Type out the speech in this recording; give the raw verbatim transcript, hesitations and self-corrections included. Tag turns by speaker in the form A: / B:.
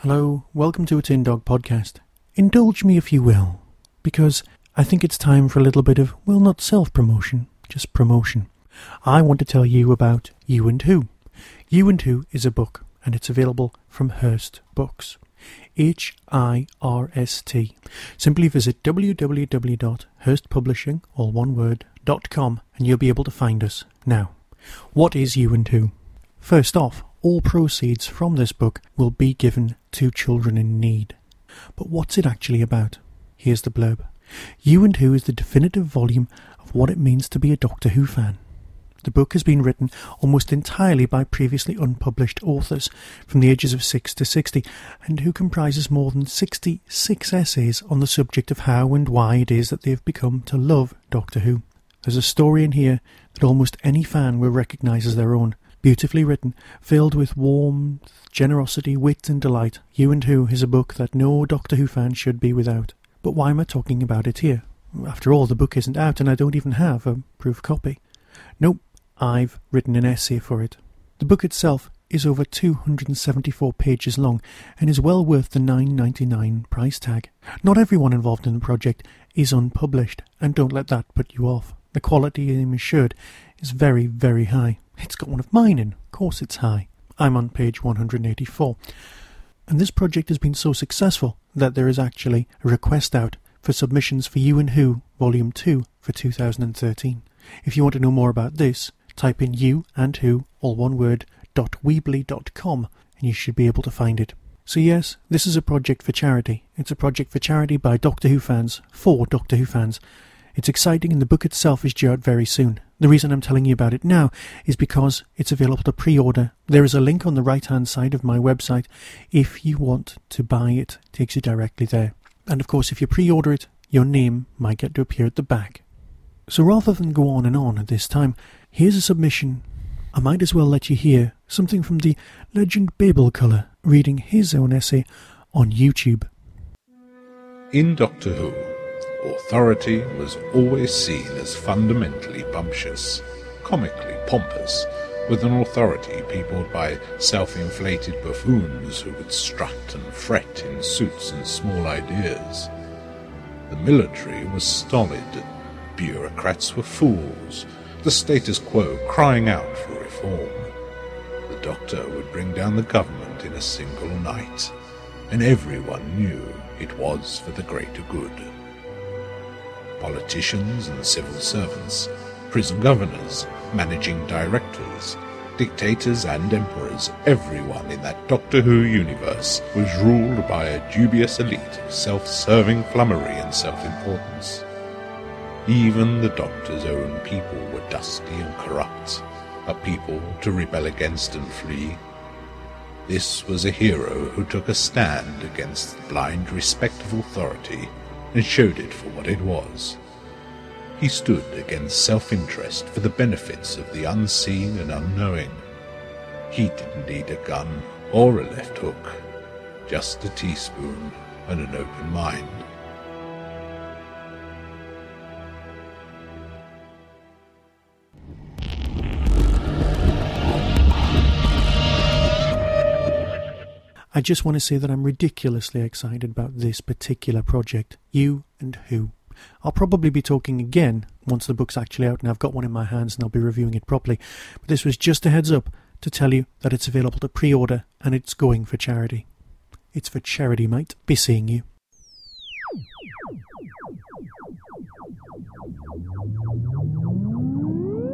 A: Hello, welcome to a Tin Dog podcast. Indulge me if you will, because I think it's time for a little bit of, well, not self-promotion, just promotion. I want to tell you about You and Who. You and Who is a book, and it's available from Hirst Books. H I R S T. Simply visit w w w dot hirst publishing, all one word, dot com, and you'll be able to find us. Now, what is You and Who? First off, all proceeds from this book will be given to children in need. But what's it actually about? Here's the blurb. You and Who is the definitive volume of what it means to be a Doctor Who fan. The book has been written almost entirely by previously unpublished authors from the ages of six to sixty, and who comprises more than sixty-six essays on the subject of how and why it is that they have become to love Doctor Who. There's a story in here that almost any fan will recognise as their own. Beautifully written, filled with warmth, generosity, wit and delight, You and Who is a book that no Doctor Who fan should be without. But why am I talking about it here? After all, the book isn't out and I don't even have a proof copy. Nope, I've written an essay for it. The book itself is over two hundred seventy-four pages long and is well worth the nine dollars and ninety-nine cents price tag. Not everyone involved in the project is unpublished, and don't let that put you off. The quality I'm assured is very, very high. It's got one of mine in. Of course it's high. I'm on page one hundred eighty-four. And this project has been so successful that there is actually a request out for submissions for You and Who Volume two for two thousand thirteen. If you want to know more about this, type in You and Who, all one word, dot weebly dot com, and you should be able to find it. So yes, this is a project for charity. It's a project for charity by Doctor Who fans, for Doctor Who fans. It's exciting and the book itself is due out very soon. The reason I'm telling you about it now is because it's available to pre-order. There is a link on the right-hand side of my website. If you want to buy it, it takes you directly there. And of course, if you pre-order it, your name might get to appear at the back. So rather than go on and on at this time, here's a submission. I might as well let you hear something from the legend Babel Colour reading his own essay on YouTube.
B: In Doctor Who, authority was always seen as fundamentally bumptious, comically pompous, with an authority peopled by self-inflated buffoons who would strut and fret in suits and small ideas. The military was stolid, bureaucrats were fools, the status quo crying out for reform. The Doctor would bring down the government in a single night, and everyone knew it was for the greater good. Politicians and civil servants, prison governors, managing directors, dictators and emperors, everyone in that Doctor Who universe was ruled by a dubious elite of self-serving flummery and self-importance. Even the Doctor's own people were dusty and corrupt, a people to rebel against and flee. This was a hero who took a stand against the blind respect of authority and showed it for what it was. He stood against self-interest for the benefits of the unseen and unknowing. He didn't need a gun or a left hook, just a teaspoon and an open mind.
A: I just want to say that I'm ridiculously excited about this particular project, You and Who. I'll probably be talking again once the book's actually out and I've got one in my hands and I'll be reviewing it properly. But this was just a heads up to tell you that it's available to pre-order and it's going for charity. It's for charity, mate. Be seeing you.
C: Thank you.